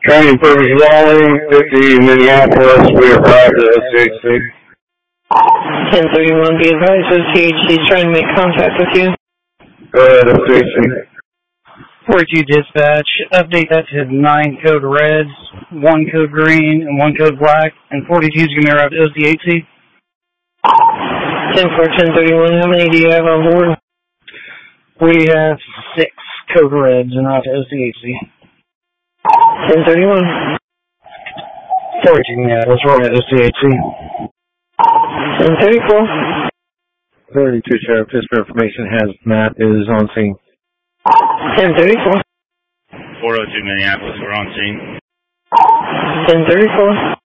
Training purpose Raleigh, 50 Minneapolis, we arrived at OCHC. 1031, be advised, OCHC is trying to make contact with you. Go ahead, OCHC. 42 dispatch, update that to 9 code reds, 1 code green, and 1 code black, and 42 is going to arrive to OCHC. 10-4-10-31, how many do you have on board? We have 6 code reds and out to OCHC. 10-31. 14, yeah, that's right at OCHC. 10-34. 32 Sheriff, just for information, hazmat is on scene. 10-34. 402 Minneapolis, we're on scene. 10-34.